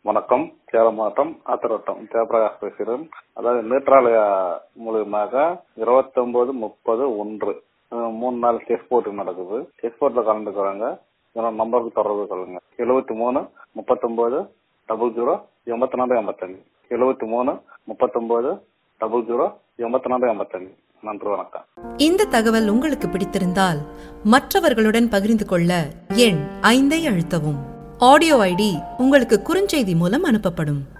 வணக்கம். சேலம் மாவட்டம் ஆத்திரவட்டம் ஜெயபிரகாஷ் பேசுகிறேன். அதாவது நேற்றாலய மூலியமாக 29, 30, 1 3 நாள் செஸ் போட்டி நடக்குது. செஸ் போட்டில் கலந்துக்கிறாங்க. என்னோட நம்பருக்கு தொடர்பு கொள்ளுங்க. 73 39 00 84 85 73 39 00 84 85. நன்றி, வணக்கம். இந்த தகவல் உங்களுக்கு பிடித்திருந்தால் மற்றவர்களுடன் பகிர்ந்து கொள்ள எண் 5 அழுத்தவும். ஆடியோ ஐடி உங்களுக்கு குறுஞ்செய்தி மூலம் அனுப்பப்படும்.